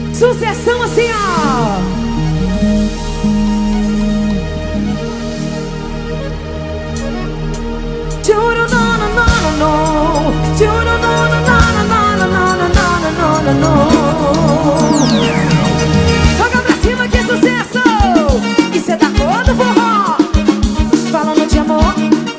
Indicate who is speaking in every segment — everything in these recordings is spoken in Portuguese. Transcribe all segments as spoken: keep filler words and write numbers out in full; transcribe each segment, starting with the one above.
Speaker 1: Sucessão assim, ó. Choro, no, no, no, no, no. Choro, no, no, no, no, no, no, no, no, no, no. Joga pra cima, que sucesso! Isso é da cor do forró. Falando de amor.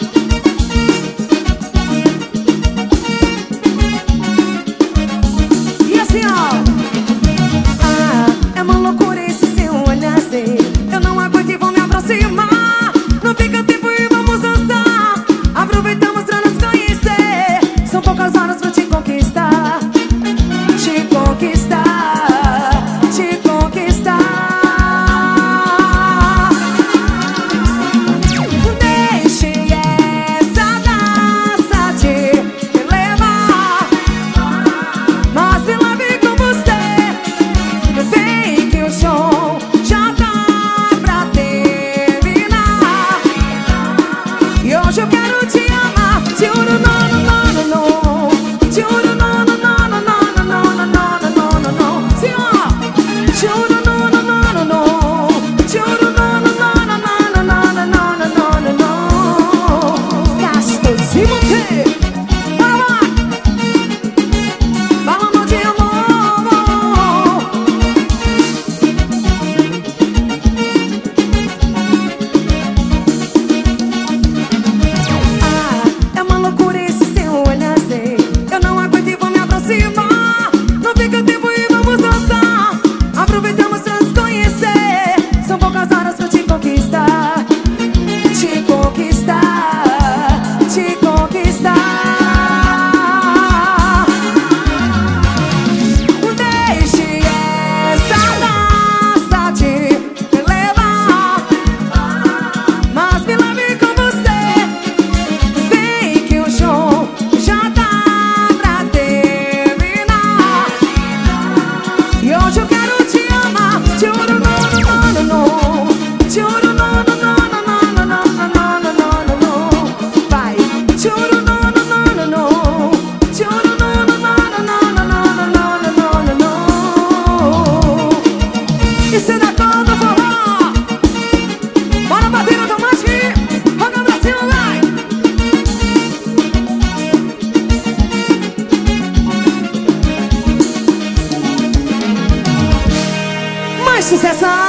Speaker 1: E assim, ó. Ah, é uma loucura esse seu olhar, sei. Eu não aguento e vou me aproximar. Não fica tempo e vamos dançar. Aproveitamos pra nos conhecer. São poucas horas pra te conquistar. Te conquistar. Te conquistar. Deixe essa dança te levar. Mas me leve com você. Vem que o show já tá pra terminar. E hoje eu quero te amar. Juro, não, não, não, não, não. Juro, não, não, não, não, não, não, não, não, não, não, não. Sim, ó. Juro, não, não, não, não, não. Juro, não, não, não, não, não, não, não, não, não, não, não. Gastos e você. Bora lá. Falando de amor. Ah, é uma loucura esse seu olhar, sei. Eu não aguento e vou me aproximar. Não fica tempo e vamos dançar. Aproveitamos pra nos conhecer. São poucas horas pra te conquistar. Te conquistar. Te conquistar. Deixe essa dança te levar. Mas me leve com você. Vem que o show já tá pra terminar. E hoje eu quero te amar. Juro, não, não, não, não. Juro, não, não, não, não, não, não, não, não, não, não, não. Vai. Juro, não, não, não, não, não. Juro, não, não, não, não, não, não, não, não, não, não, não. Isso é da cor do forró. Bora bater no tomate. Joga pra cima, vai. Mais sucessão.